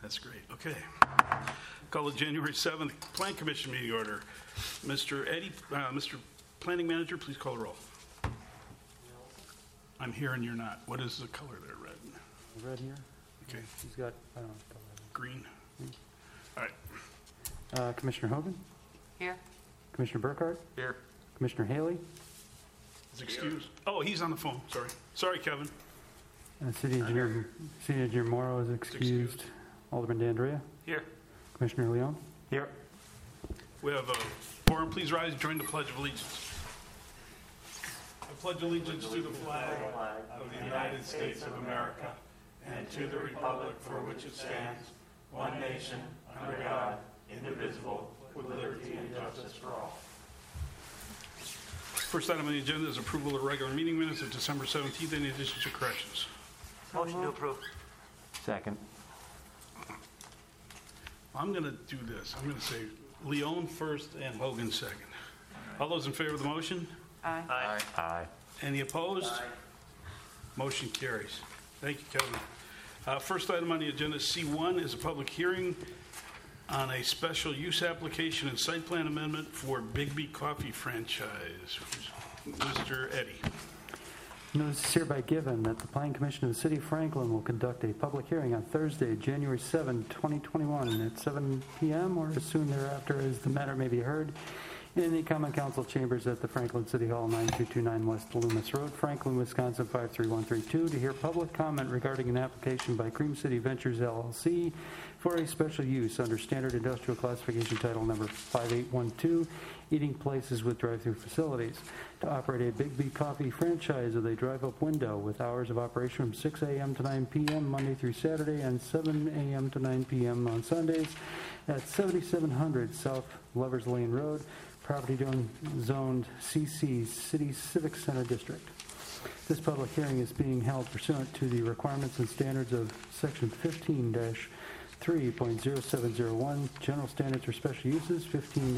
That's great. Okay. Call the January 7th Plan Commission meeting order. Mr. Eddie, Mr. Planning Manager, please call the roll. I'm here and you're not. What is the color there? Red? Red here? Okay. He's got, I don't know. Green? All right. Commissioner Hogan? Here. Commissioner Burkhardt? Here. Commissioner Haley? Is excused? Oh, he's on the phone. Sorry. Sorry, Kevin. City Engineer Morrow is excused. Alderman D'Andrea? Here. Commissioner Leon? Here. We have a forum. Please rise and join the Pledge of Allegiance. I pledge allegiance to the flag of the United States of America and to the republic for which it stands, one nation, under God, indivisible, with liberty and justice for all. First item on the agenda is approval of regular meeting minutes of December 17th. Any additions or corrections? Motion to approve. Second. I'm going to do this. I'm going to say Leon first and Hogan second. All those in favor of the motion? Aye. Aye. Aye. Any opposed? Aye. Motion carries. Thank you, Kevin. First item on the agenda, C1, is a public hearing on a special use application and site plan amendment for Bigby Coffee franchise. Mr. Eddie. Notice is hereby given that the Planning Commission of the City of Franklin will conduct a public hearing on Thursday, January 7, 2021 at 7 p.m. or as soon thereafter as the matter may be heard in the Common Council chambers at the Franklin City Hall, 9229 West Loomis Road, Franklin, Wisconsin 53132, to hear public comment regarding an application by Cream City Ventures LLC for a special use under Standard Industrial Classification Title Number 5812, eating places with drive-through facilities, to operate a Bigby Coffee franchise with a drive-up window with hours of operation from 6 a.m. to 9 p.m. Monday through Saturday and 7 a.m. to 9 p.m. on Sundays at 7700 South Lovers Lane Road, property zoned CC, City Civic Center District. This public hearing is being held pursuant to the requirements and standards of Section 15-3.0701, General Standards for Special Uses,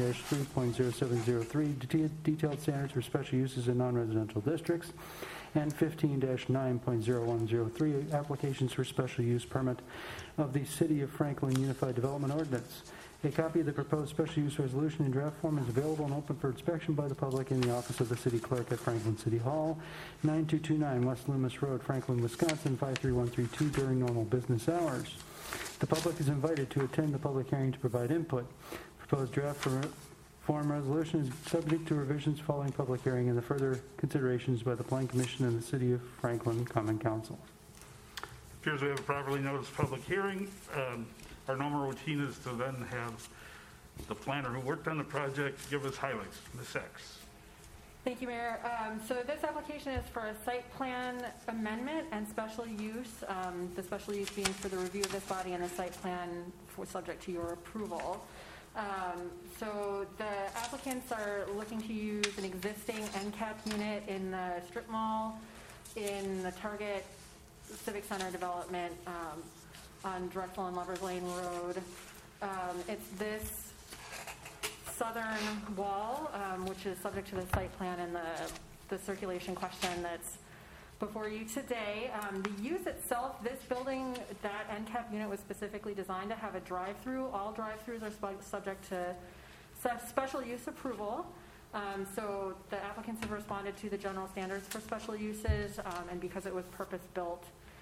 15-3.0703, Detailed Standards for Special Uses in Non-Residential Districts, and 15-9.0103, Applications for Special Use Permit of the City of Franklin Unified Development Ordinance. A copy of the proposed special use resolution in draft form is available and open for inspection by the public in the office of the City Clerk at Franklin City Hall, 9229 West Loomis Road, Franklin, Wisconsin 53132 during normal business hours. The public is invited to attend the public hearing to provide input. Proposed draft form resolution is subject to revisions following public hearing and the further considerations by the Planning Commission and the City of Franklin Common Council. Appears we have a properly noticed public hearing. Our normal routine is to then have the planner who worked on the project give us highlights. Ms. X. Thank you, Mayor. So this application is for a site plan amendment and special use. The special use being for the review of this body and the site plan for subject to your approval. So the applicants are looking to use an existing NCAP unit in the strip mall in the Target Civic Center development on Drexel and Lovers Lane Road. It's this southern wall, which is subject to the site plan and the circulation question that's before you today. The use itself, this building, that NCAP unit was specifically designed to have a drive-through. All drive-throughs are subject to special use approval. So the applicants have responded to the general standards for special uses, and because it was purpose-built,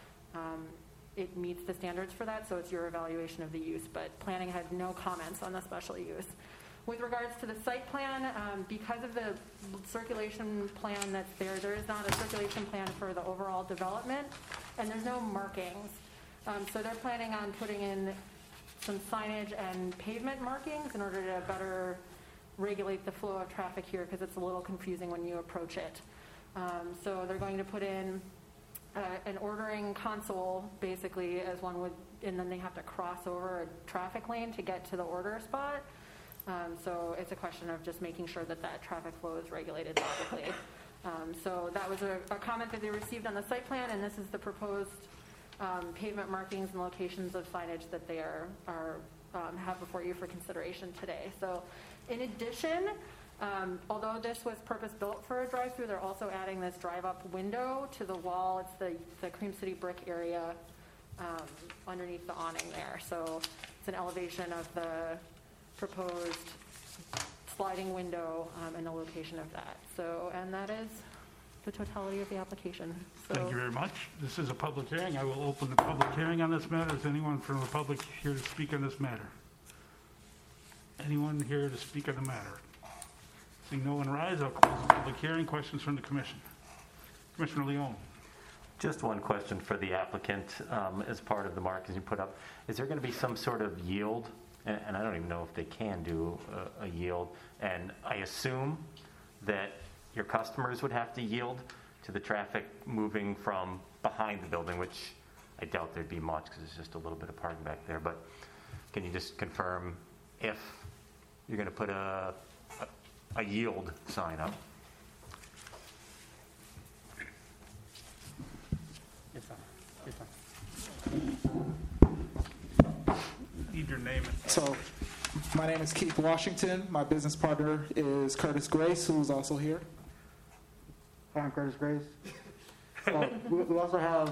it meets the standards for that, so it's your evaluation of the use, but planning had no comments on the special use. With regards to the site plan, because of the circulation plan that's there is not a circulation plan for the overall development, and there's no markings. So they're planning on putting in some signage and pavement markings in order to better regulate the flow of traffic here, because it's a little confusing when you approach it. So they're going to put in an ordering console, basically, as one would, and then they have to cross over a traffic lane to get to the order spot. So it's a question of just making sure that that traffic flow is regulated logically. So that was a comment that they received on the site plan, and this is the proposed pavement markings and locations of signage that they have before you for consideration today. So in addition, although this was purpose-built for a drive-through, they're also adding this drive-up window to the wall. It's the Cream City brick area underneath the awning there. So it's an elevation of the proposed sliding window and the location of that. So, and that is the totality of the application. So, Thank you very much. This is a public hearing. I will open the public hearing on this matter. Is anyone from the public here to speak on this matter? Anyone here to speak on the matter? Seeing no one rise, I'll close the public hearing. Questions from the commission? Commissioner Leone. Just one question for the applicant as part of the markings you put up. Is there going to be some sort of yield? And I don't even know if they can do a yield. And I assume that your customers would have to yield to the traffic moving from behind the building, which I doubt there'd be much because it's just a little bit of parking back there. But can you just confirm if you're going to put a yield sign up? It's on. It's on. Need your name. So, my name is Keith Washington. My business partner is Curtis Grace, who's also here. Hi, I'm Curtis Grace. We also have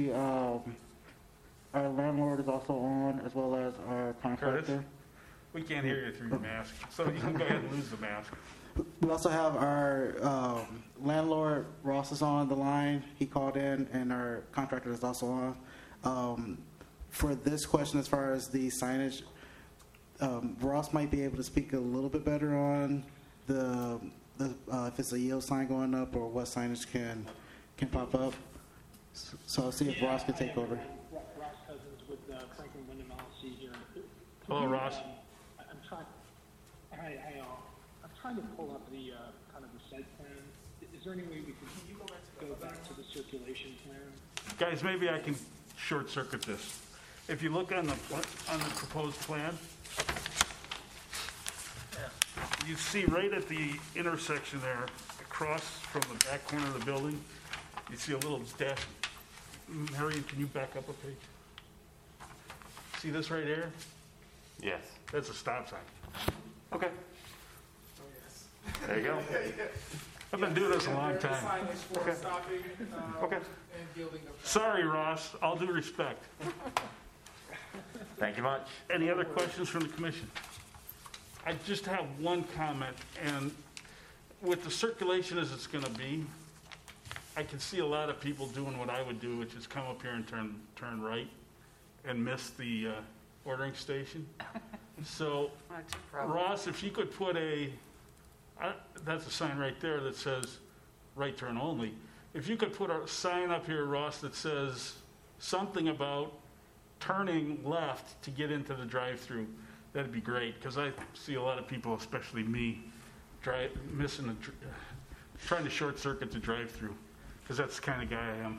our landlord is also on, as well as our contractor. Curtis? We can't hear you through your mask, so you can go ahead and lose the mask. We also have our landlord, Ross, is on the line. He called in, and our contractor is also on. For this question, as far as the signage, Ross might be able to speak a little bit better on the if it's a yield sign going up or what signage can pop up. So I'll see if Ross can take over. Ross Cousins with Franklin Wyndham LLC here. Hello, Ross. I'm trying. Hi, all. I'm trying to pull up the kind of the site plan. Is there any way we can go back to the circulation plan? Guys, maybe I can short circuit this. If you look on the proposed plan, you see right at the intersection there, across from the back corner of the building, you see a little dash. Harry, can you back up a page? See this right here? Yes. That's a stop sign. Okay. There you go. I've been doing this a long time. Okay. Sorry, Ross. All due respect. Thank you much. Any other questions from the commission? I just have one comment, and with the circulation as it's going to be, I can see a lot of people doing what I would do, which is come up here and turn right and miss the ordering station. So, Ross, if you could put that's a sign right there that says right turn only. If you could put a sign up here, Ross, that says something about turning left to get into the drive-through, that'd be great, because I see a lot of people, especially me, trying to short circuit the drive-through, because that's the kind of guy I am.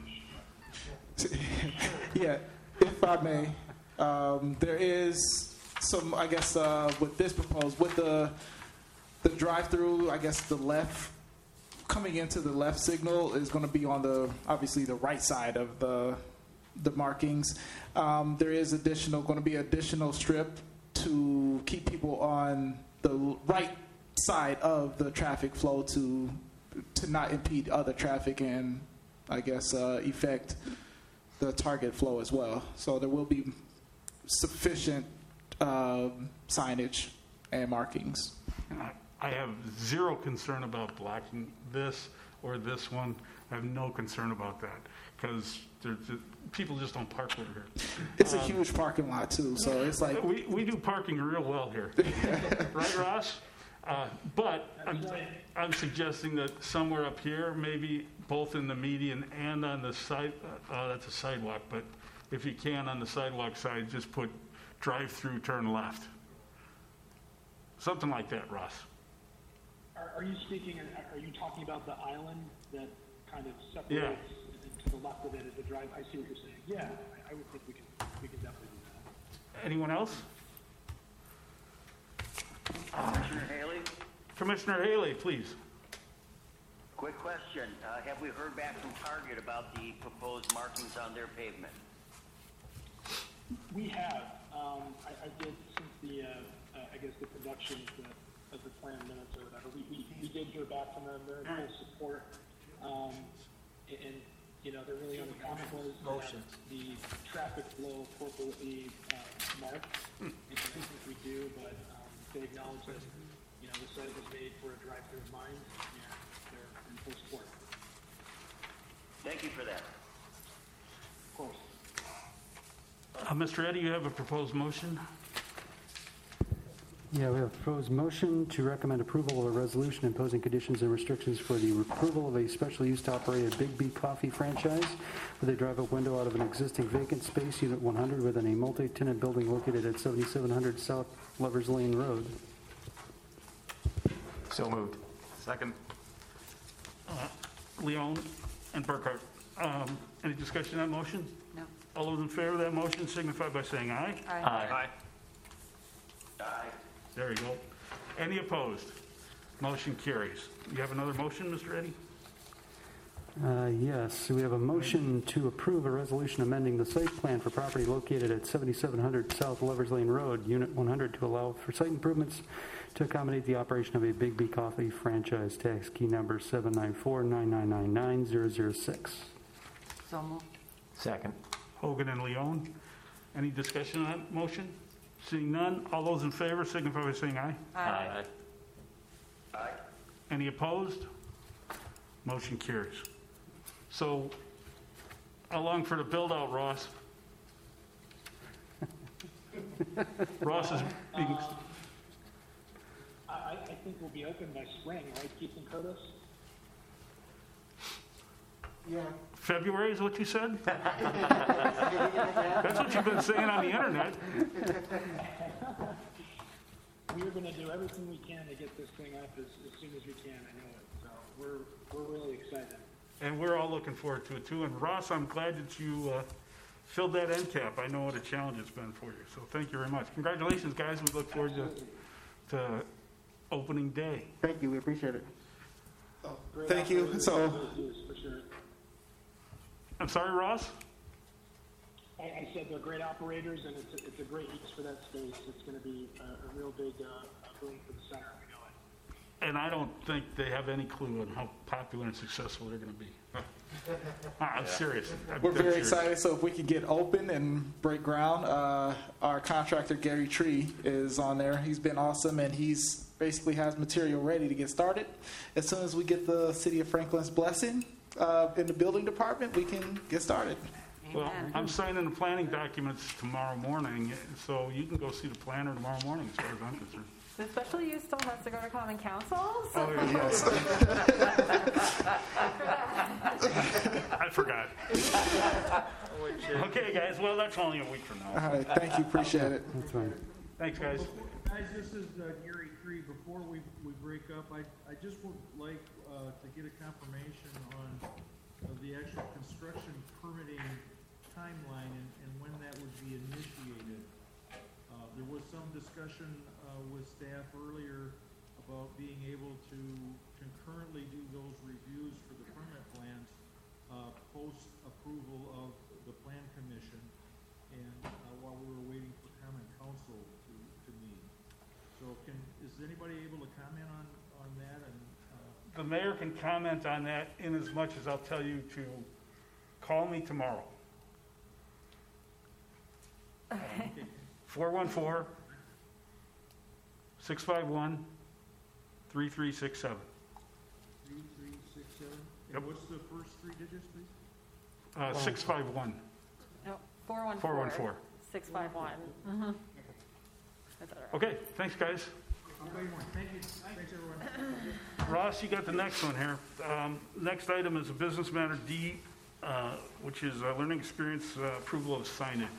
Yeah, if I may, there is some, I guess, with this proposed, with the drive-through, I guess the left, coming into the left signal is going to be on obviously the right side of the markings. There is going to be additional strip to keep people on the right side of the traffic flow to not impede other traffic and, I guess, affect the target flow as well. So there will be sufficient signage and markings. I have zero concern about blocking this or this one. I have no concern about that, because people just don't park over here. It's a huge parking lot too, so it's like we do parking real well here, right, Ross? But I'm suggesting that somewhere up here, maybe both in the median and on the side. That's a sidewalk, but if you can on the sidewalk side, just put drive-through, turn left, something like that, Ross. Are you talking about the island that kind of separates? Yeah. To the left of it is the drive. I see what you're saying. Yeah, I would think we can definitely do that. Anyone else? Commissioner Haley, Commissioner Haley, please. quick question. Have we heard back from Target about the proposed markings on their pavement? We have. I did, since the I guess the production of the plan minutes or whatever. We did hear back from them. They're in full support. And their really only comment was that the traffic flow appropriately marked, which I think we do, but they acknowledge that, the site was made for a drive-through in mind, and they're in full support. Thank you for that. Of course. Mr. Eddy, you have a proposed motion? Yeah, we have a proposed motion to recommend approval of a resolution imposing conditions and restrictions for the approval of a special use to operate a Big B Coffee franchise with a drive-up window out of an existing vacant space, Unit 100, within a multi-tenant building located at 7700 South Lovers Lane Road. So moved. Second. Leon and Burkhart. Any discussion on that motion? No. All those in favor of that motion signify by saying aye. Aye. Aye. There you go. Any opposed? Motion carries. You have another motion, Mr. Eddy? Yes, we have a motion to approve a resolution amending the site plan for property located at 7700 South Lovers Lane Road, Unit 100, to allow for site improvements to accommodate the operation of a Big B Coffee franchise, tax key number 794-9999006. So moved. Second. Hogan and Leon. Any discussion on that motion? Seeing none, all those in favor signify by saying aye. Aye. Aye. Any opposed? Motion carries. So, how long for the build-out, Ross? Ross is being... I think we'll be open by spring, right, Keith and Curtis? Yeah. February is what you said? That's what you've been saying on the internet. We're going to do everything we can to get this thing up as soon as we can, I know it. So we're really excited. And we're all looking forward to it too. And Ross, I'm glad that you filled that end cap. I know what a challenge it's been for you. So thank you very much. Congratulations, guys. We look forward to opening day. Thank you. We appreciate it. Thank you. So, For sure. I'm sorry, Ross? I said they're great operators, and it's a great use for that space. It's going to be a real big boom for the center. We know it. And I don't think they have any clue on how popular and successful they're going to be. I'm serious. we're I'm very serious. excited. So if we can get open and break ground, our contractor, Gary Tree, is on there. He's been awesome, and he's basically has material ready to get started. As soon as we get the City of Franklin's blessing in the building department, we can get started. Well, I'm signing the planning documents tomorrow morning, so you can go see the planner tomorrow morning as far as I'm concerned. The special use still has to go to common council, so Oh, yes. I forgot. Okay, guys, well, that's only a week from now. All right. Thank you. Appreciate it. That's fine. Thanks, guys. Guys, this is Gary Tree. Before we break up, I just would like to get a confirmation on the actual construction permitting timeline and when that would be initiated. There was some discussion with staff earlier about being able to concurrently do those reviews for the permit plans post approval of the plan commission, and while we were waiting for common council to meet. So is anybody able to comment on that? And The mayor can comment on that in as much as I'll tell you to call me tomorrow. okay. 414-651-3367. 3367. Yep. What's the first three digits, please? 651. No, 414. 414. 651. Mm-hmm. That's all right. Okay, thanks, guys. Thank you. Thanks, everyone. Ross, you got the next one here. Next item is a business matter D, which is a learning experience approval of signage.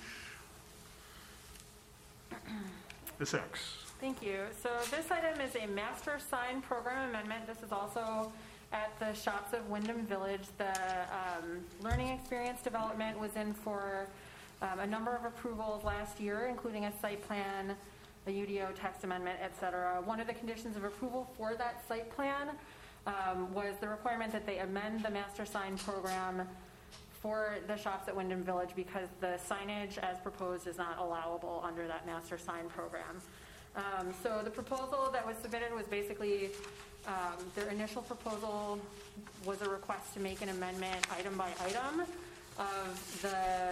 Ms. X. Thank you. So this item is a master sign program amendment. This is also at the Shops of Wyndham Village. The learning experience development was in for a number of approvals last year, including a site plan, a UDO text amendment, et cetera. One of the conditions of approval for that site plan was the requirement that they amend the master sign program for the Shops at Wyndham Village because the signage as proposed is not allowable under that master sign program. So the proposal that was submitted was basically, their initial proposal was a request to make an amendment item by item of the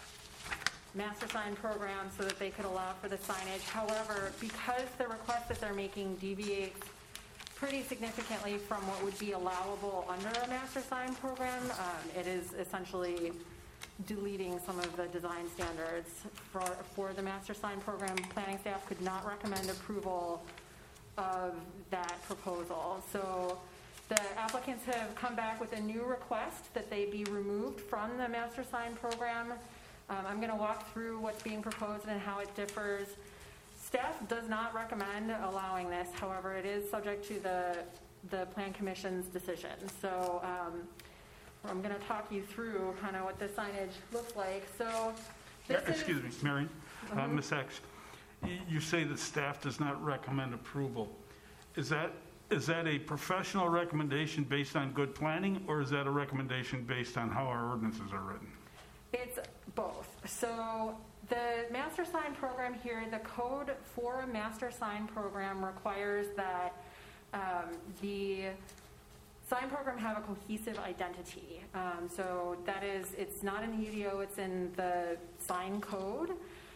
master sign program so that they could allow for the signage. However, because the request that they're making deviates pretty significantly from what would be allowable under a master sign program, it is essentially deleting some of the design standards for the master sign program. Planning staff could not recommend approval of that proposal. So the applicants have come back with a new request that they be removed from the master sign program. I'm going to walk through what's being proposed and how it differs. Staff does not recommend allowing this. However, it is subject to the Plan Commission's decision. So I'm going to talk you through kind of what the signage looks like. So this Excuse me, Marion, Ms. X, you say that staff does not recommend approval. Is that a professional recommendation based on good planning, or is that a recommendation based on how our ordinances are written? It's both. So the master sign program here, the code for a master sign program requires that the sign program have a cohesive identity. So that is, it's not in the UDO, it's in the sign code.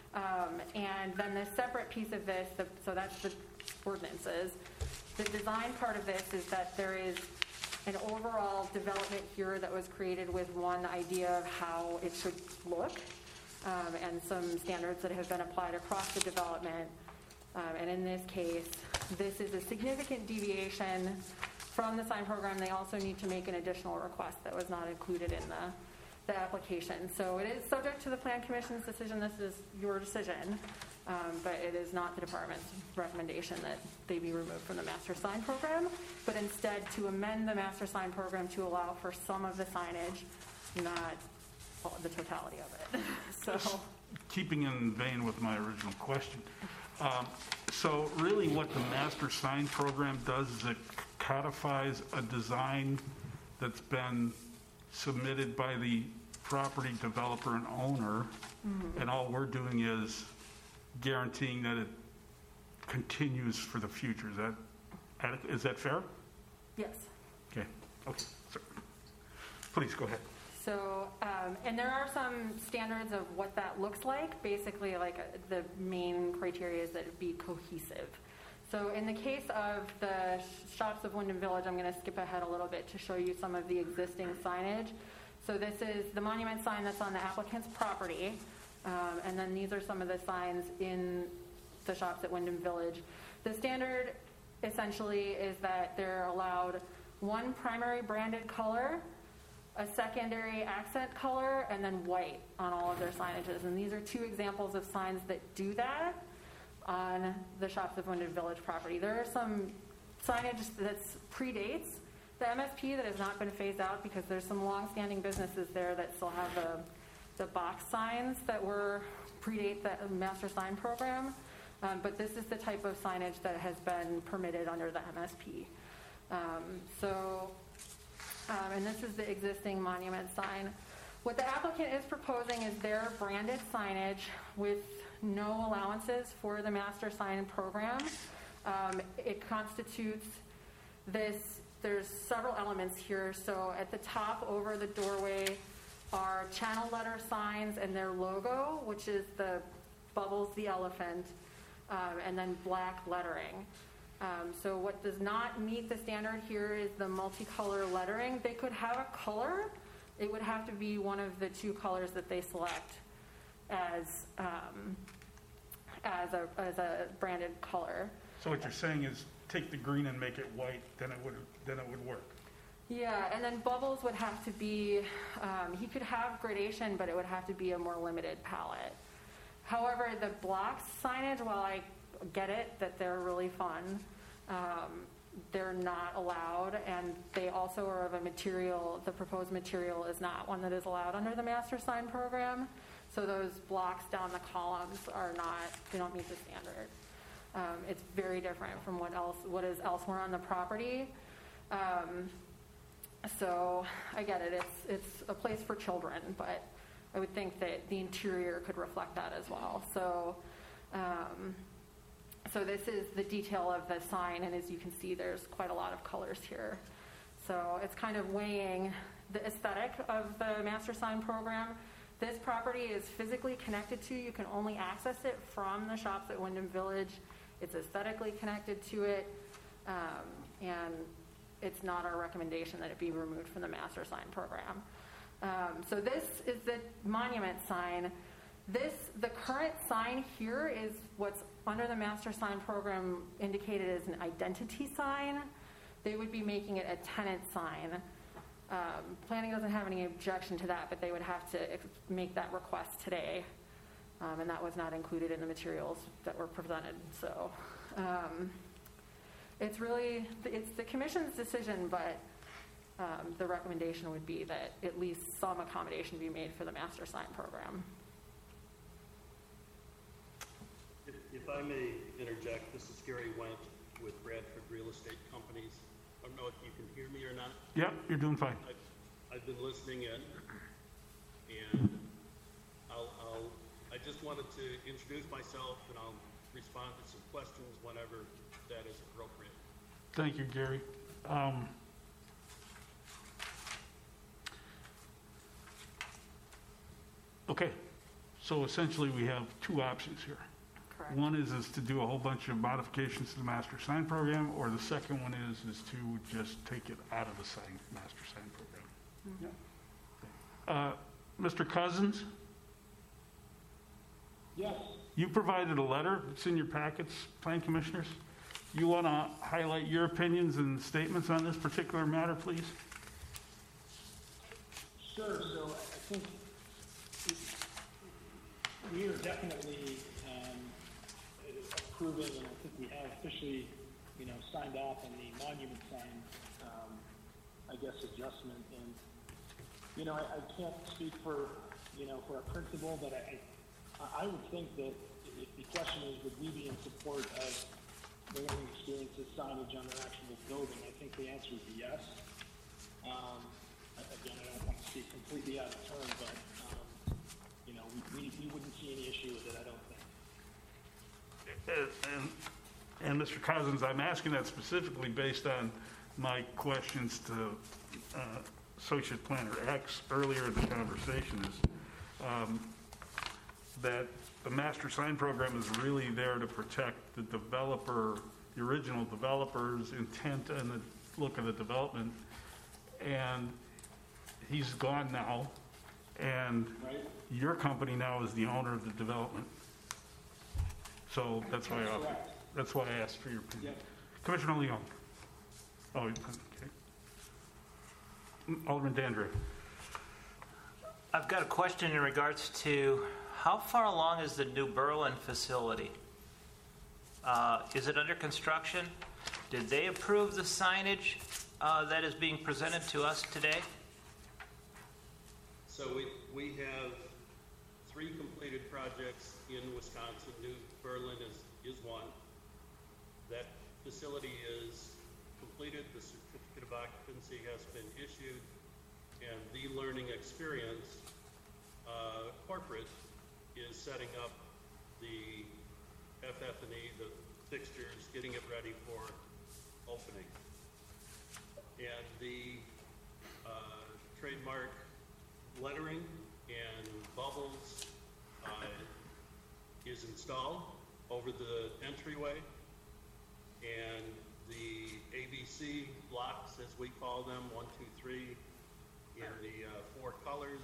And then the separate piece of this, so that's the ordinances. The design part of this is that there is an overall development here that was created with one idea of how it should look, and some standards that have been applied across the development. And in this case, this is a significant deviation from the sign program. They also need to make an additional request that was not included in the application. So it is subject to the Plan Commission's decision. This is your decision, but it is not the department's recommendation that they be removed from the master sign program, but instead to amend the master sign program to allow for some of the signage, not the totality of it. So, keeping in vein with my original question, so really what the master sign program does is it codifies a design that's been submitted by the property developer and owner, and all we're doing is guaranteeing that it continues for the future. Is that fair? yes. Okay. Sorry. Please go ahead. So, and there are some standards of what that looks like. Basically, like the main criteria is that it be cohesive. So in the case of the shops of Wyndham Village, I'm going to skip ahead a little bit to show you some of the existing signage. So this is the monument sign that's on the applicant's property. And then these are some of the signs in the shops at Wyndham Village. The standard essentially is that they're allowed one primary branded color, a secondary accent color, and then white on all of their signages. And these are two examples of signs that do that on the shops of Wyndham Village property. There are some signage that predates the MSP that has not been phased out because there's some long-standing businesses there that still have the box signs that predate the master sign program. But this is the type of signage that has been permitted under the MSP. And this is the existing monument sign. What the applicant is proposing is their branded signage with no allowances for the master sign program. It constitutes this, there's several elements here. So at the top over the doorway are channel letter signs and their logo, which is the Bubbles the elephant, and then black lettering. So what does not meet the standard here is the multicolor lettering. They could have a color. It would have to be one of the two colors that they select as a branded color. So what you're saying is take the green and make it white, then it would work. Yeah, and then Bubbles would have to be, he could have gradation, but it would have to be a more limited palette. However, the blocks signage, while I get it that they're really fun, they're not allowed, and they also are of a material, the proposed material is not one that is allowed under the master sign program. So those blocks down the columns are not, they don't meet the standard. It's very different from what is elsewhere on the property. So I get it, it's a place for children, but I would think that the interior could reflect that as well. So So this is the detail of the sign, and as you can see, there's quite a lot of colors here. So it's kind of weighing the aesthetic of the master sign program. This property is physically connected to, you can only access it from the shops at Wyndham Village. It's aesthetically connected to it, and it's not our recommendation that it be removed from the master sign program. So this is the monument sign. The current sign here is what's under the master sign program indicated as an identity sign. They would be making it a tenant sign. Planning doesn't have any objection to that, but they would have to make that request today. And that was not included in the materials that were presented. So it's the commission's decision, but the recommendation would be that at least some accommodation be made for the master sign program. If I may interject, this is Gary Wendt with Bradford Real Estate Companies. I don't know if you can hear me or not. Yep, you're doing fine. I've been listening in, and I just wanted to introduce myself, and I'll respond to some questions whenever that is appropriate. Thank you, Gary. Okay, so essentially we have two options here. Correct. One is to do a whole bunch of modifications to the master sign program, or the second one is to just take it out of the master sign program. Mr. Cousins? Yes. You provided a letter. It's in your packets, Plan Commissioners. You want to highlight your opinions and statements on this particular matter, please? Sure. So I think we are definitely approving, and I think we have officially, signed off on the monument sign, adjustment. And, I can't speak for a principal, but I would think that if the question is, would we be in support of the learning experiences signage on their actual building, I think the answer would be yes. Again, I don't want to speak completely out of turn, but, we wouldn't see any issue with it, I don't think. And Mr. Cousins, I'm asking that specifically based on my questions to Associate Planner X earlier in the conversation, is that the master sign program is really there to protect the developer, the original developer's intent and the look of the development. And he's gone now, and your company now is the owner of the development. So that's why I asked for your opinion. Yep. Commissioner Leon. Oh, okay. Alderman Dandridge. I've got a question in regards to how far along is the new Berlin facility? Is it under construction? Did they approve the signage that is being presented to us today? So we have 3 completed projects in Wisconsin. New Berlin is one. That facility is completed. The certificate of occupancy has been issued, and the learning experience corporate is setting up the FF&E, the fixtures, getting it ready for opening. And the trademark lettering and bubbles is installed over the entryway, and the ABC blocks, as we call them, 1, 2, 3, in the 4 colors,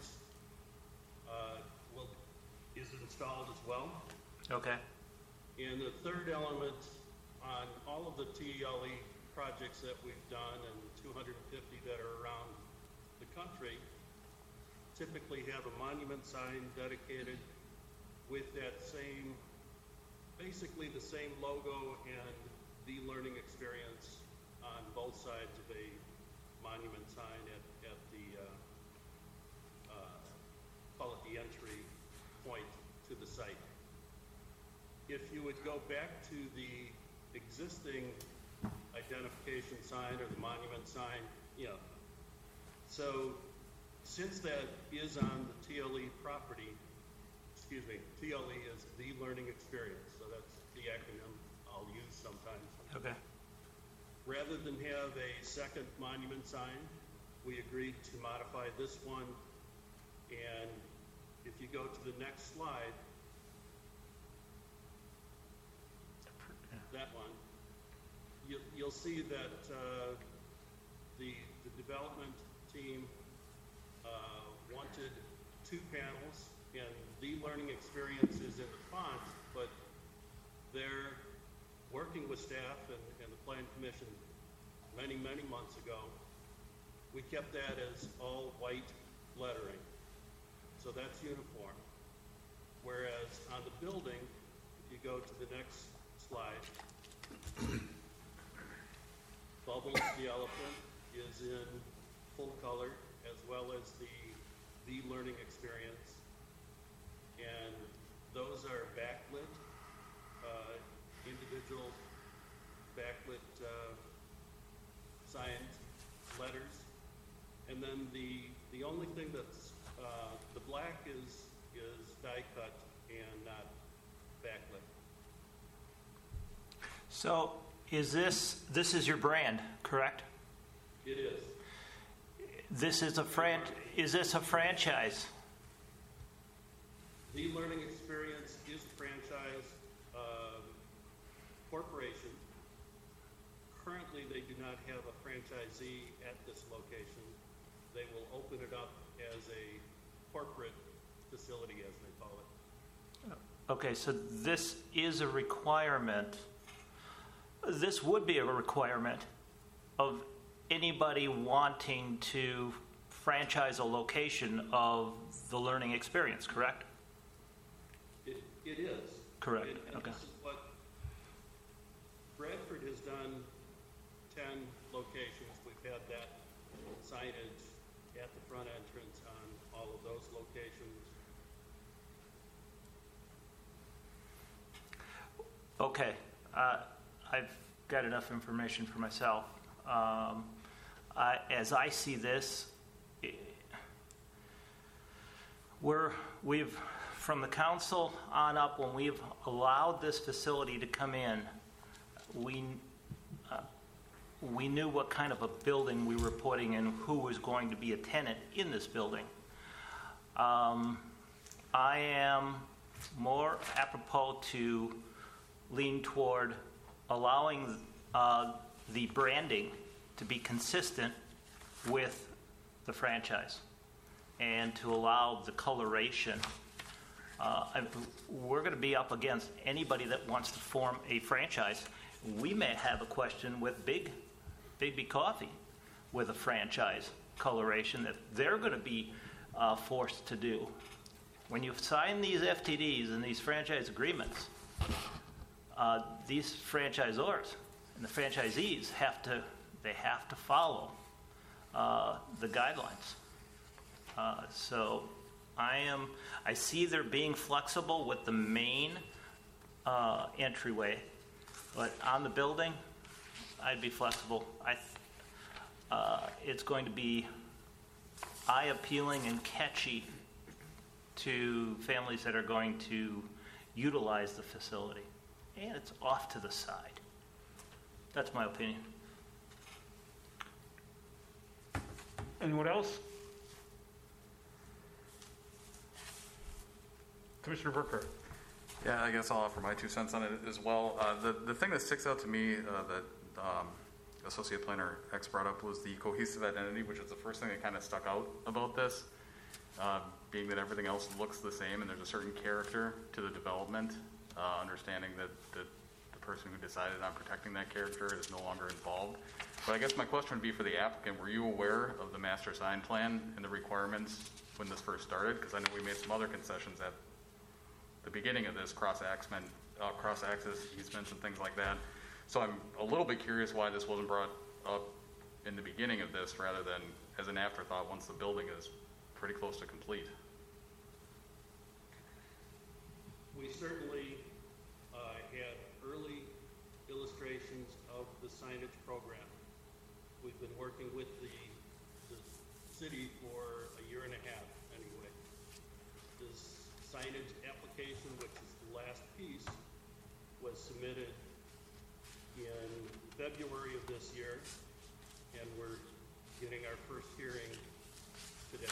is installed as well. Okay. And the third element on all of the TLE projects that we've done, and 250 that are around the country, typically have a monument sign dedicated with that same, basically the same logo and the learning experience on both sides of a monument sign at the, call it the entry point to the site. If you would go back to the existing identification sign or the monument sign, so since that is on the TLE property, TLE is the learning experience, so that's the acronym. I'll I'll use sometimes. Okay. Rather than have a second monument sign, we agreed to modify this one. And if you go to the next slide, that one, you'll see that the development team wanted 2 panels, and the learning experience is in the font, but they're working with staff and the Plan Commission many months ago. We kept that as all white lettering, so that's uniform. Whereas on the building, if you go to the next slide, Bubbles the elephant is in full color, as well as the learning experience. And those are backlit, individual backlit signed letters. And then the only thing that's, the black is die cut and not backlit. So is this is your brand, correct? It is. Is this a franchise? The Learning Experience is a franchise corporation. Currently, they do not have a franchisee at this location. They will open it up as a corporate facility, as they call it. Okay, so this is a requirement. This would be a requirement of anybody wanting to franchise a location of the Learning Experience, correct? It is. Correct. And Okay. this is what Bradford has done 10 locations. We've had that signage at the front entrance on all of those locations. Okay. I've got enough information for myself. As I see this, we've from the council on up, when we've allowed this facility to come in, we knew what kind of a building we were putting in, who was going to be a tenant in this building. I am more apropos to lean toward allowing the branding to be consistent with the franchise and to allow the coloration. We're going to be up against anybody that wants to form a franchise. We may have a question with Big B Coffee with a franchise coloration that they're going to be forced to do. When you sign these FTDs and these franchise agreements, these franchisors and the franchisees have to follow the guidelines. So I see they're being flexible with the main entryway, but on the building, I'd be flexible. It's going to be eye-appealing and catchy to families that are going to utilize the facility. And it's off to the side. That's my opinion. Anyone else? Commissioner Burkhardt. Yeah, I guess I'll offer my 2 cents on it as well. The thing that sticks out to me that Associate Planner X brought up was the cohesive identity, which is the first thing that kind of stuck out about this, being that everything else looks the same and there's a certain character to the development, understanding that the person who decided on protecting that character is no longer involved. But I guess my question would be for the applicant, were you aware of the master sign plan and the requirements when this first started? Because I know we made some other concessions at the beginning of this, cross-access easements and things like that. So I'm a little bit curious why this wasn't brought up in the beginning of this rather than as an afterthought once the building is pretty close to complete. We certainly had early illustrations of the signage program. We've been working with the city for a year and a half anyway. This signage application, which is the last piece, was submitted February of this year, and we're getting our first hearing today.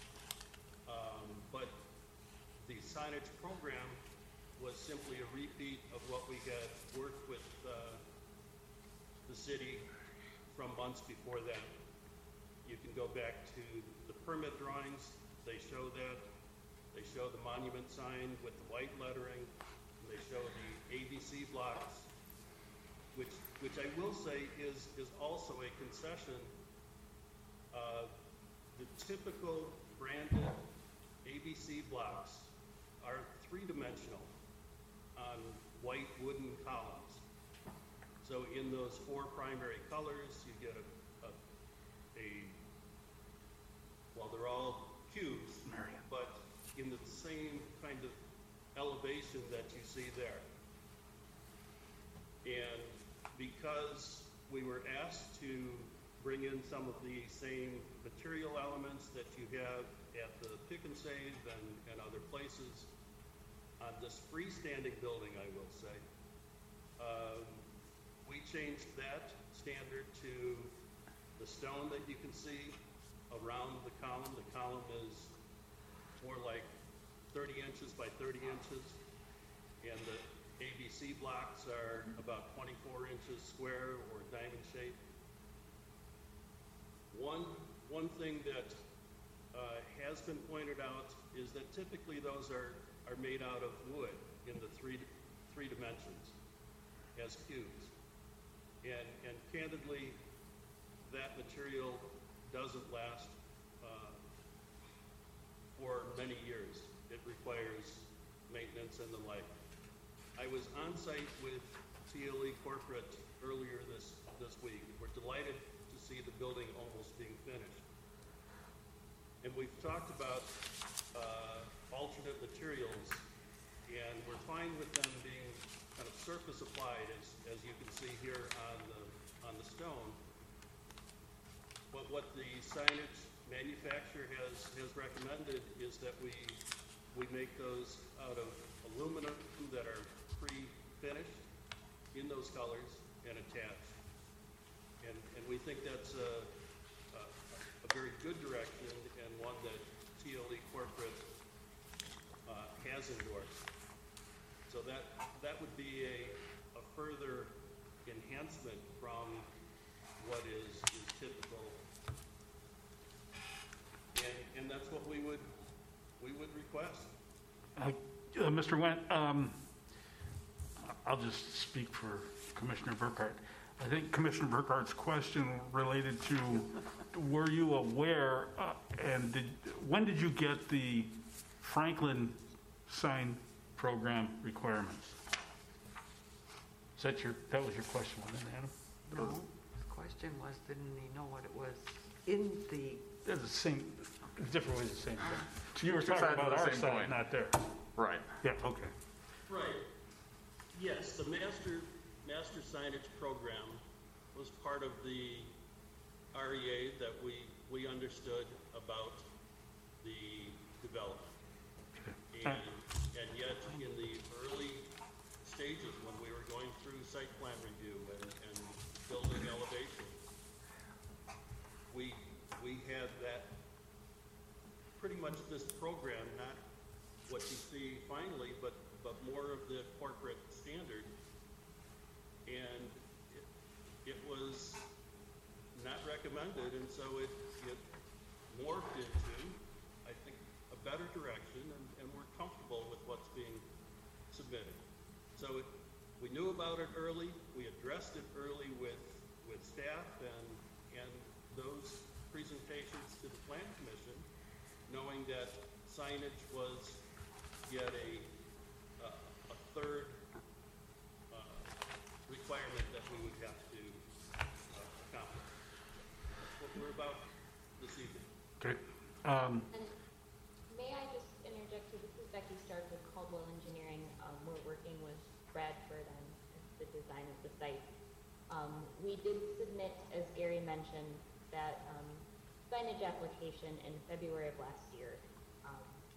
But the signage program was simply a repeat of what we had worked with the city from months before that. You can go back to the permit drawings. They show that. They show the monument sign with the white lettering. And they show the ABC blocks, which I will say is also a concession. The typical branded ABC blocks are three-dimensional on white wooden columns. So in those four primary colors, you get well, they're all cubes, but in the same kind of elevation that you see there. And because we were asked to bring in some of the same material elements that you have at the Pick and Save and other places, on this freestanding building, I will say, we changed that standard to the stone that you can see around the column. The column is more like 30 inches by 30 inches, and the ABC blocks are about 24 inches square or diamond shaped. One thing that has been pointed out is that typically those are made out of wood in the three dimensions as cubes. And candidly, that material doesn't last for many years. It requires maintenance and the like. I was on site with TLE Corporate earlier this week. We're delighted to see the building almost being finished. And we've talked about alternate materials, and we're fine with them being kind of surface applied, as you can see here on the stone. But what the signage manufacturer has recommended is that we make those out of aluminum that are pre-finished in those colors and attached. And we think that's a very good direction, and one that TLE Corporate has endorsed. So that would be a further enhancement from what is typical, and that's what we would request. Mr. Wendt, I'll just speak for Commissioner Burkhardt. I think Commissioner Burkhardt's question related to, were you aware, and when did you get the Franklin sign program requirements? That was your question, wasn't it, Adam? No, the question was, didn't he know what it was in the... They're the same, different ways of saying it. So you were talking about our side, not theirs. Right. Yeah, okay. Right. Yes, the master signage program was part of the REA that we understood about the development. And yet, in the early stages, when we were going through site plan review and building elevation, we had that, pretty much this program, not what you see finally, but more of the corporate standard. And it was not recommended, and so it morphed into, I think, a better direction, and we're comfortable with what's being submitted. So we knew about it early, we addressed it early with staff and those presentations to the Plan Commission, knowing that signage was yet a third requirement that we would have to accomplish. That's what we're about this evening. Okay. And may I just interject here? This is Becky Stark with Caldwell Engineering. We're working with Bradford on the design of the site. We did submit, as Gary mentioned, that signage application in February of last year,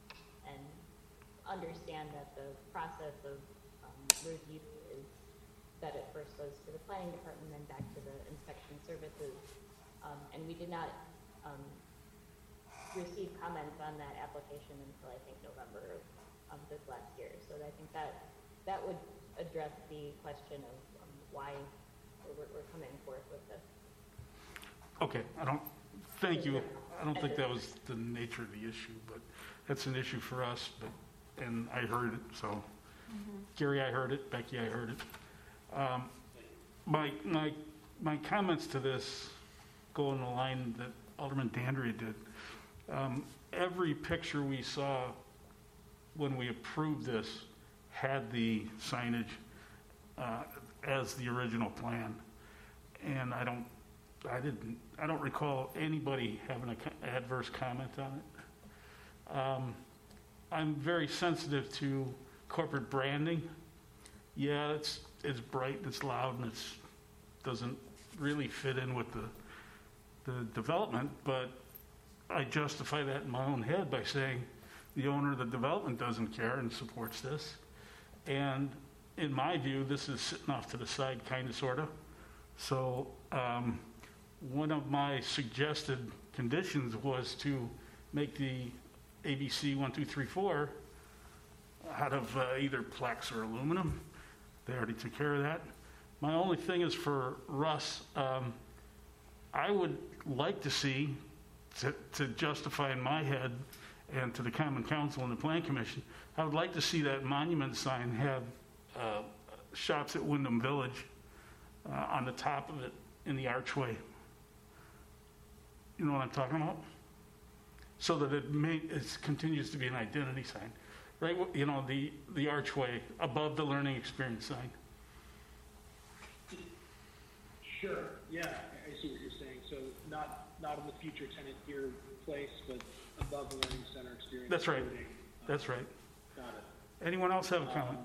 and understand that the process of review is that at first was to the planning department and back to the inspection services. And we did not receive comments on that application until I think November of this last year. So I think that would address the question of why we're coming forth with this. Okay, thank you. I don't think that was the nature of the issue, but that's an issue for us, and I heard it, so. Gary, I heard it. Becky, I heard it. My comments to this go in the line that Alderman Dandria did. Every picture we saw when we approved this had the signage as the original plan, and I don't recall anybody having an adverse comment on it. I'm very sensitive to corporate branding. Yeah, it's bright, it's loud, and it doesn't really fit in with the development, but I justify that in my own head by saying the owner of the development doesn't care and supports this. And in my view, this is sitting off to the side, kind of, sort of. So one of my suggested conditions was to make the ABC 1, 2, 3, 4 out of either Plex or aluminum. They already took care of that. My only thing is for Russ, I would like to see, to justify in my head and to the Common Council and the Plan Commission, I would like to see that monument sign have Shops at Wyndham Village on the top of it in the archway. You know what I'm talking about? So that it continues to be an identity sign. Right, you know, the archway above the learning experience sign. Sure, yeah, I see what you're saying. So not in the future tenant here place, but above the learning center experience. That's right. That's right. Got it. Anyone else have a comment?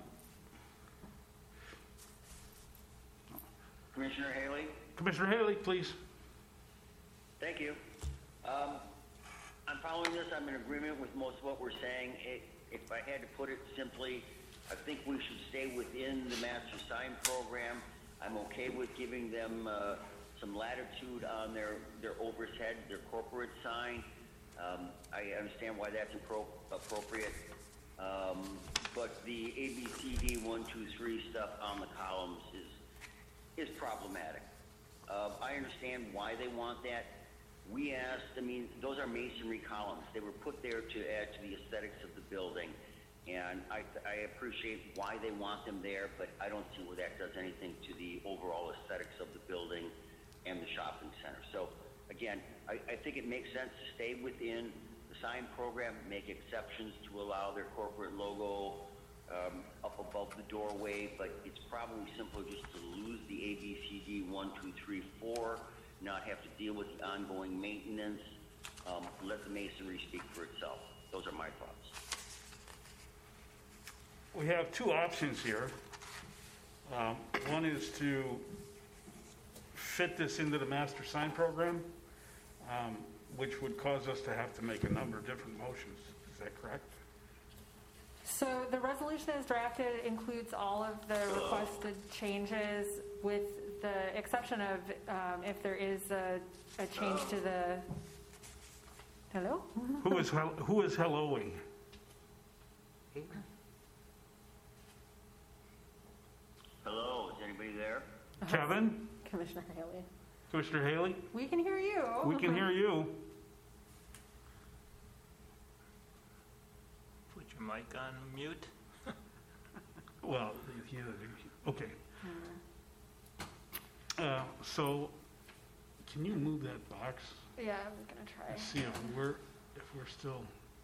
Commissioner Haley? Commissioner Haley, please. Thank you. I'm following this. I'm in agreement with most of what we're saying. If I had to put it simply, I think we should stay within the master sign program. I'm okay with giving them some latitude on their overhead, their corporate sign. I understand why that's appropriate. But the ABCD 1, 2, 3 stuff on the columns is problematic. I understand why they want that. We asked, those are masonry columns. They were put there to add to the aesthetics of the building. And I appreciate why they want them there, but I don't see where that does anything to the overall aesthetics of the building and the shopping center. So again, I think it makes sense to stay within the sign program, make exceptions to allow their corporate logo up above the doorway, but it's probably simpler just to lose the ABCD 1, 2, 3, 4, not have to deal with the ongoing maintenance, let the masonry speak for itself. Those are my thoughts. We have two options here. One is to fit this into the master sign program, which would cause us to have to make a number of different motions. Is that correct? So the resolution as drafted includes all of the requested changes with the exception of if there is a change to the... Hello? Who is helloing? Hello, is anybody there? Kevin? Commissioner Haley. Commissioner Haley? We can hear you. We can hear you. Put your mic on mute. Well, okay. So, can you move that box? Yeah, I'm gonna try. Let's see if we're still.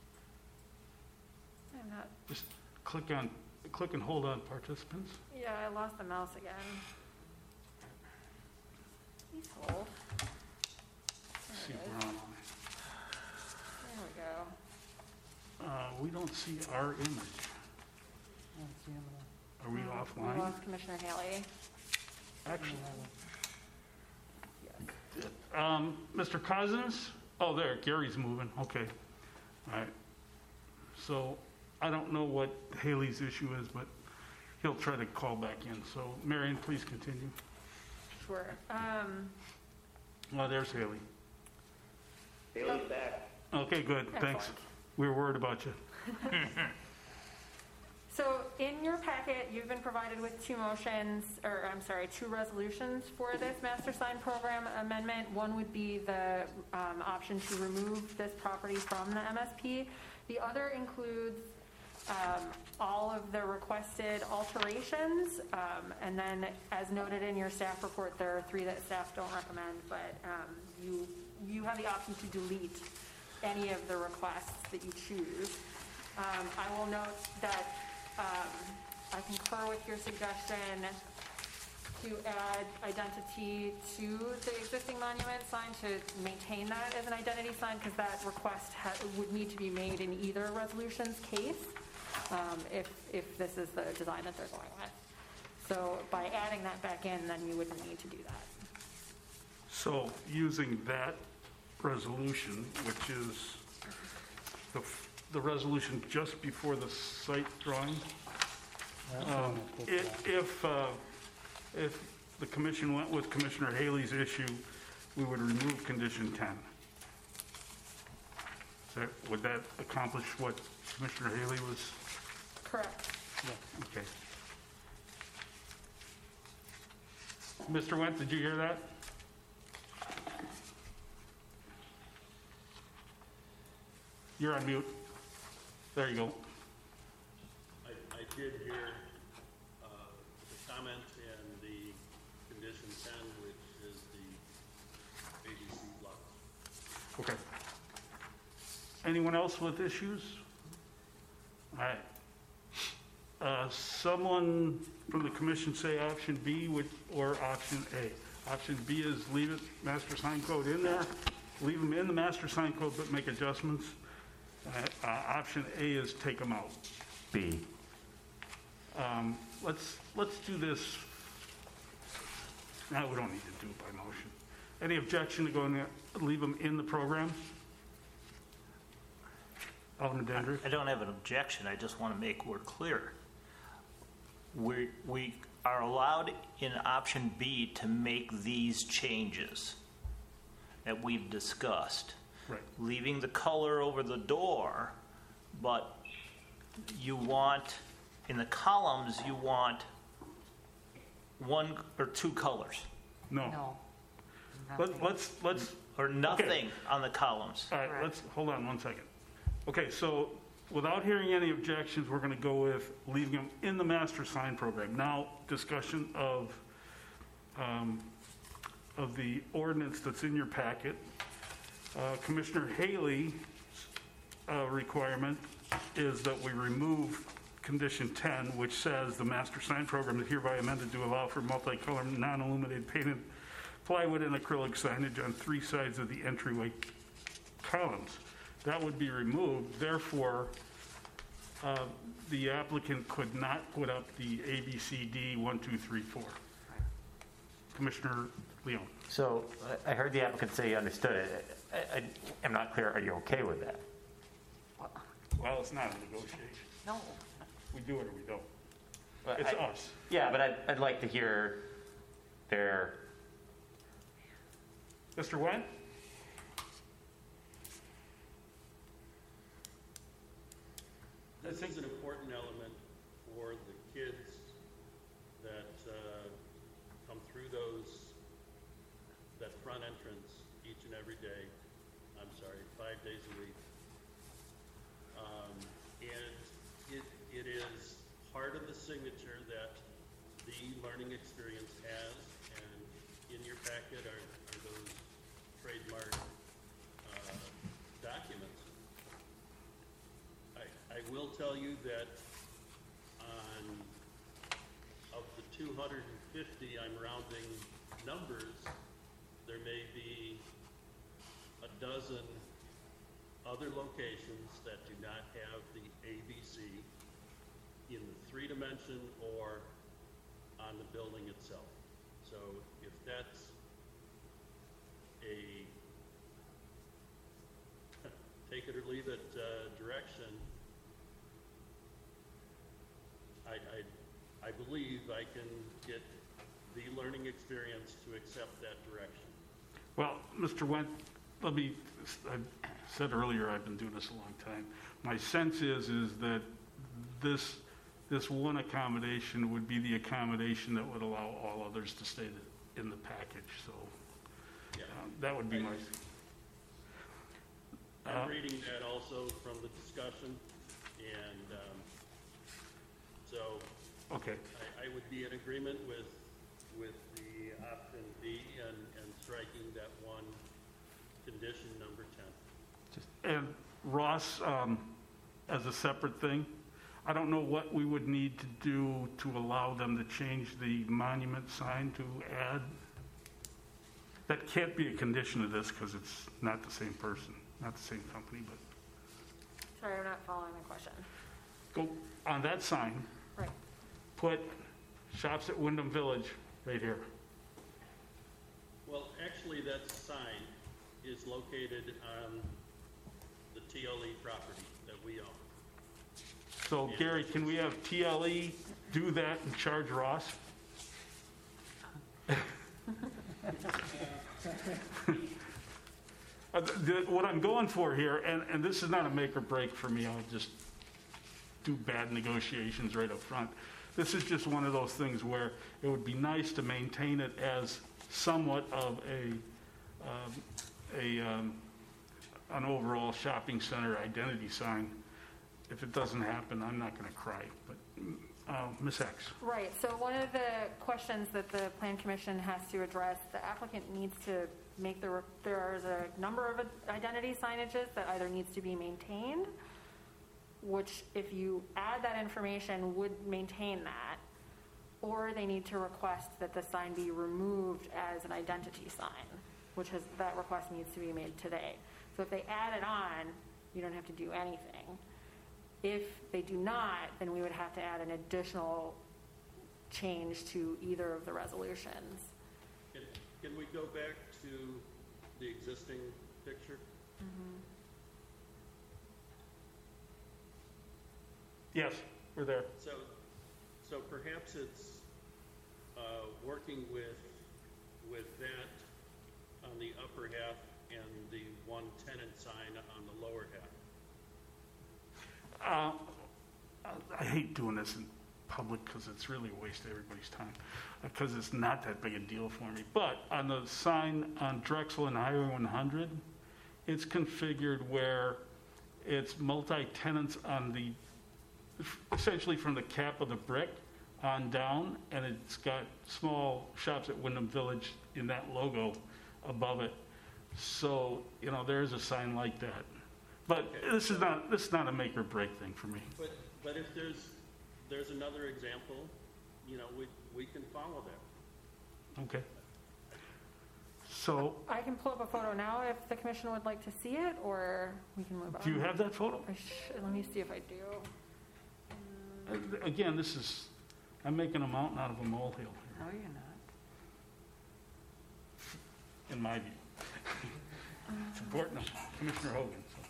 I'm not. Just click and hold on participants. Yeah, I lost the mouse again. Please hold. See if we're on. There we go. We don't see our image. Are we offline? We lost Commissioner Haley. Actually. Mr. Cousins? Oh, there, Gary's moving. Okay. All right. So I don't know what Haley's issue is, but he'll try to call back in. So, Marion, please continue. Sure. Oh, there's Haley. Haley's back. Okay, good, thanks. Excellent. We were worried about you. So in your packet, you've been provided with two resolutions for this master sign program amendment. One would be the option to remove this property from the MSP. The other includes all of the requested alterations. And then, as noted in your staff report, there are 3 that staff don't recommend, but you have the option to delete any of the requests that you choose. I will note that I concur with your suggestion to add identity to the existing monument sign, to maintain that as an identity sign, because that request would need to be made in either resolution's case, if this is the design that they're going with. So by adding that back in, then you wouldn't need to do that. So using that resolution, which is the resolution just before the site drawing, if the commission went with Commissioner Haley's issue, we would remove condition 10. So would that accomplish what Commissioner Haley was? Correct. Okay. Mr. Wendt, did you hear that? You're on mute. There you go. I did hear the comment and the condition 10, which is the ABC block. Okay. Anyone else with issues? All right. Someone from the commission say option B or option A. Option B is leave it, master sign code in there, leave them in the master sign code, but make adjustments. Option A is take them out. B. Let's do this. No, we don't need to do it by motion. Any objection to going there, leave them in the program? Alderman Dandridge? I don't have an objection. I just want to make we're clear. We are allowed in option B to make these changes that we've discussed. Right. Leaving the color over the door, but you want, in the columns, you want 1 or 2 colors. No. Let's or nothing okay. On the columns. All right, let's hold on 1 second. Okay, so without hearing any objections, we're going to go with leaving them in the master sign program. Now, discussion of the ordinance that's in your packet. Commissioner Haley's requirement is that we remove condition 10, which says the master sign program is hereby amended to allow for multicolor, non-illuminated painted plywood and acrylic signage on 3 sides of the entryway columns. That would be removed. Therefore, the applicant could not put up the ABCD 1, 2, 3, 4. Commissioner Leon. So I heard the applicant say he understood it. I'm not clear. Are you okay with that? Well, it's not a negotiation. No. We do it or we don't. Well, It's us. Yeah, but I'd like to hear their... Mr. Wendt? This is an important element for the kids that come through that front entrance each and every day. 5 days a week. And it is part of the signature that the learning experience has, and in your packet are those trademark documents. I will tell you that of the 250, I'm rounding numbers, there may be a dozen other locations that do not have the ABC in the 3-dimension or on the building itself. So if that's a take it or leave it direction, I believe I can get the learning experience to accept that direction. Well, Mr. Wendt, I said earlier, I've been doing this a long time. My sense is that this one accommodation would be the accommodation that would allow all others to stay in the package, so Yeah. that would be my... I'm reading that also from the discussion, and so Okay. I would be in agreement with the option B and striking that one condition number 10. And Ross, as a separate thing, I don't know what we would need to do to allow them to change the monument sign to add. That can't be a condition of this because it's not the same person, not the same company, but Sorry, I'm not following the question. go on that sign, Right. put Shops at Wyndham Village right here. Well, actually, that sign is located on the TLE property that we own. So Gary, can we have TLE do that and charge Ross? What I'm going for here, and this is not a make or break for me, I'll just do bad negotiations right up front. This is just one of those things where it would be nice to maintain it as somewhat of an overall shopping center identity sign. If it doesn't happen, I'm not going to cry, but Ms. X. Right, so one of the questions that the Plan Commission has to address, the applicant needs to make there is a number of identity signages that either needs to be maintained, which if you add that information would maintain that, or they need to request that the sign be removed as an identity sign, that request needs to be made today. So if they add it on, you don't have to do anything. If they do not, then we would have to add an additional change to either of the resolutions. Can we go back to the existing picture? Yes, we're there. So perhaps it's working with that on the upper half and the one tenant sign on the lower half. I hate doing this in public because it's really a waste of everybody's time because it's not that big a deal for me. But on the sign on Drexel and Highway 100, it's configured where it's multi-tenants on the, essentially from the cap of the brick on down, and it's got small Shops at Wyndham Village in that logo above it. So, there's a sign like that. But Okay. this is not a make or break thing for me. But if there's another example, we can follow that. Okay. So, I can pull up a photo now if the commission would like to see it, or we can move on. do you have that photo? Let me see if I do. Again, I'm making a mountain out of a molehill here, No, you're not. in my view. Supporting Commissioner Hogan. So.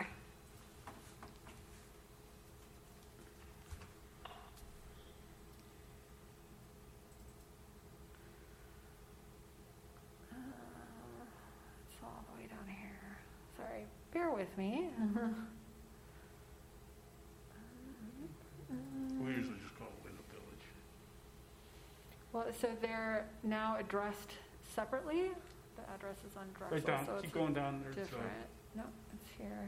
It's all the way down here. Sorry, bear with me. We usually just call it Wyndham Village. Well, so they're now addressed separately. The address is on Drexel. Right down, so keep it's going down there. It's, different. No, it's here.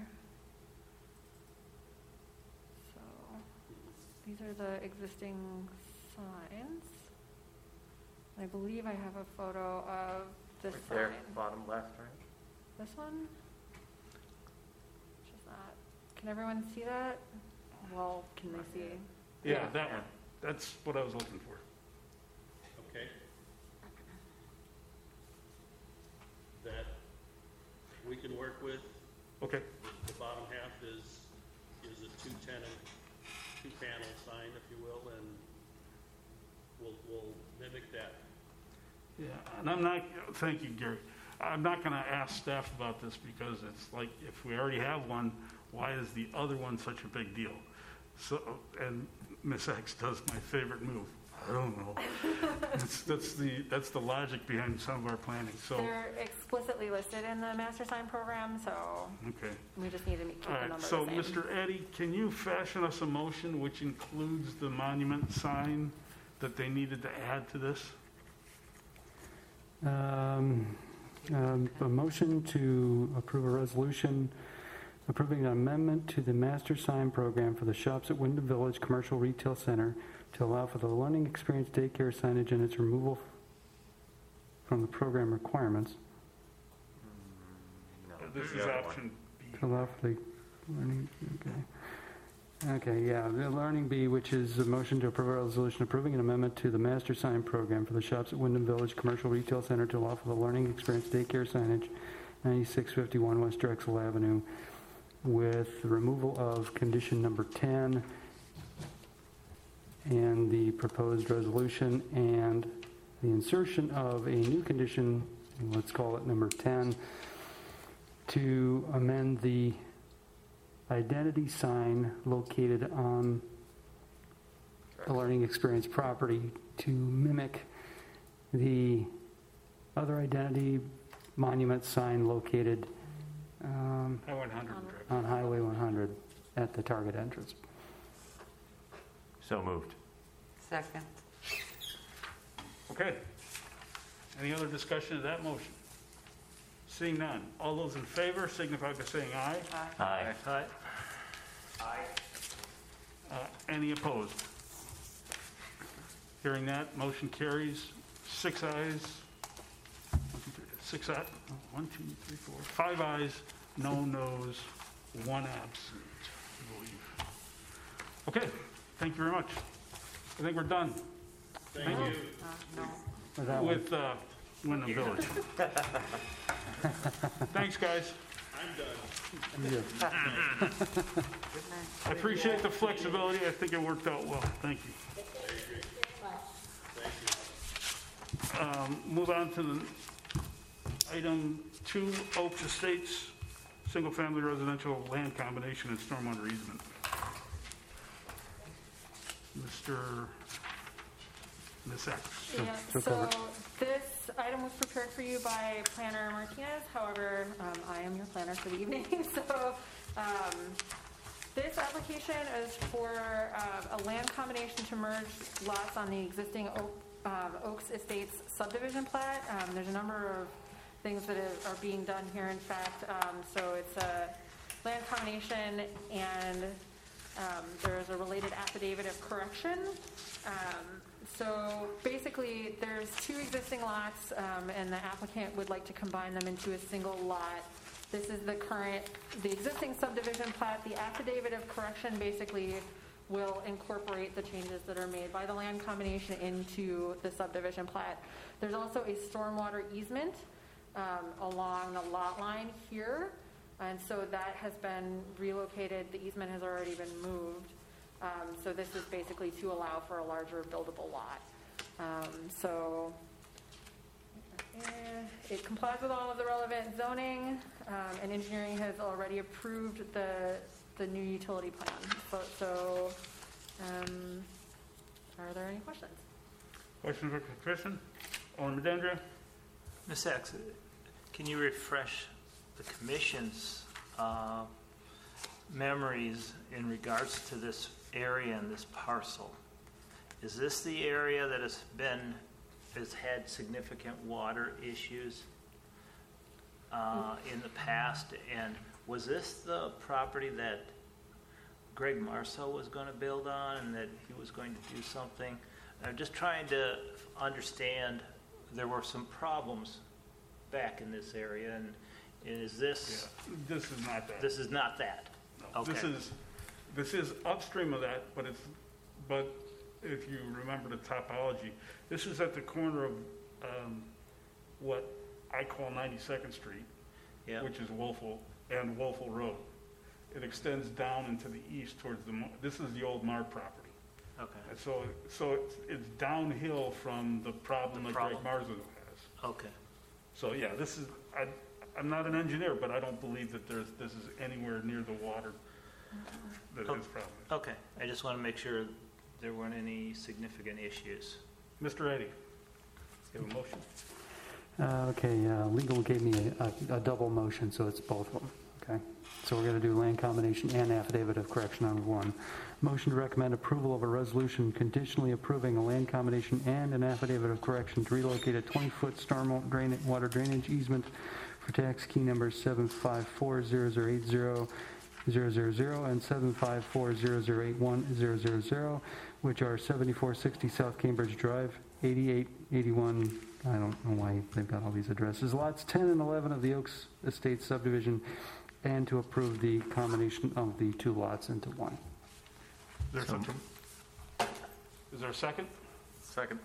So these are the existing signs. I believe I have a photo of this Right sign. there, bottom left, right? This one? Which is not. Can everyone see that? Well, can they see? yeah, that one. That's what I was looking for. Okay? That we can work with. Okay. The bottom half is a two-panel sign, if you will, and we'll mimic that. Yeah, and I'm not, thank you, Gary. I'm not going to ask staff about this because it's like, if we already have one, why is the other one such a big deal? So, and Ms. X does my favorite move. I don't know. That's the logic behind some of our planning, so. They're explicitly listed in the master sign program, so Okay. we just need to keep All the right, number so the same. Mr. Eddy, can you fashion us a motion which includes the monument sign that they needed to add to this? A motion to approve a resolution approving an amendment to the master sign program for the Shops at Wyndham Village Commercial Retail Center to allow for the learning experience daycare signage and its removal from the program requirements. This is option B. To allow for the learning, okay, yeah, the learning B, which is a motion to approve a resolution approving an amendment to the master sign program for the Shops at Wyndham Village Commercial Retail Center to allow for the learning experience daycare signage, 9651 West Drexel Avenue, with the removal of condition number 10 and the proposed resolution and the insertion of a new condition, let's call it number 10, to amend the identity sign located on the learning experience property to mimic the other identity monument sign located on Highway 100 at the Target entrance. So moved. Second. Okay. Any other discussion of that motion? Seeing none. All those in favor signify by saying aye. Aye. Aye. Any opposed? Hearing that, motion carries. 6 ayes. 6 ayes. 1, 2, 3, 4. 5 ayes, no noes, 1 absent, I believe. Okay, thank you very much. I think we're done. Thank you. With that one. With Wyndham Village. Thanks, guys. I'm done. I appreciate the flexibility. I think it worked out well. Thank you. Move on to the item 2, Oaks Estates, single-family residential land combination and stormwater easement. Ms. X. Yeah, so this item was prepared for you by Planner Martinez. However, I am your planner for the evening. So this application is for a land combination to merge lots on the existing Oaks Estates subdivision plat. There's a number of things that are being done here, in fact. So it's a land combination, and there's a related affidavit of correction. So basically, there's 2 existing lots, and the applicant would like to combine them into a single lot. This is the existing subdivision plat. The affidavit of correction basically will incorporate the changes that are made by the land combination into the subdivision plat. There's also a stormwater easement along the lot line here, and so that has been relocated. The easement has already been moved. So this is basically to allow for a larger buildable lot. So it complies with all of the relevant zoning, and engineering has already approved the new utility plan. So are there any questions? Questions for Christian? Alderman Dendria? Ms. X, can you refresh the commission's memories in regards to this area and this parcel? Is this the area that has had significant water issues in the past? And was this the property that Greg Marceau was going to build on, and that he was going to do something? I'm just trying to understand. There were some problems back in this area, and is this? Yeah, this is not that. This is not that. No, Okay. This is upstream of that, but if you remember the topology, this is at the corner of what I call 92nd Street, Yeah. which is Wolfle, and Wolfle Road. It extends down into the east towards this is the old Mark property. Okay. And so it's downhill from the problem that Greg Marzo has. Okay. So yeah, this is, I'm not an engineer, but I don't believe that this is anywhere near the water that is problem. Okay. I just want to make sure there weren't any significant issues. Mr. Eddy, you have a motion? Okay, legal gave me a double motion, so it's both of them, okay? So we're going to do land combination and affidavit of correction on one. Motion to recommend approval of a resolution conditionally approving a land combination and an affidavit of correction to relocate a 20-foot storm water drainage easement for tax key numbers 7540080 and 7540081 which are 7460 South Cambridge Drive, 8881, I don't know why they've got all these addresses, lots 10 and 11 of the Oaks Estates subdivision, and to approve the combination of the two lots into one. Is there a second? Second.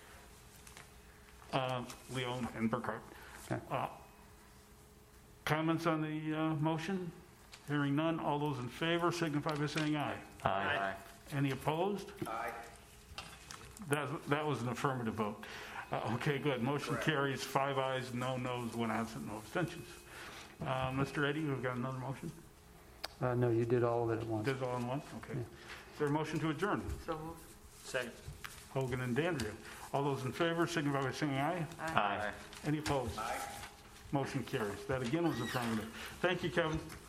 Leon and Burkhart. Okay. Comments on the motion? Hearing none. All those in favor signify by saying aye. Aye. Any opposed? Aye. That was an affirmative vote. Okay, good. Motion carries 5 ayes, no noes, 1 absent, no abstentions. Mr. Eddy, we've got another motion? No, you did all of it at once. Did it all in one? Okay. Yeah. Is there a motion to adjourn? So moved. Second. Hogan and Dandria. All those in favor signify by saying aye. Aye. Any opposed? Aye. Motion carries. That again was affirmative. Thank you, Kevin.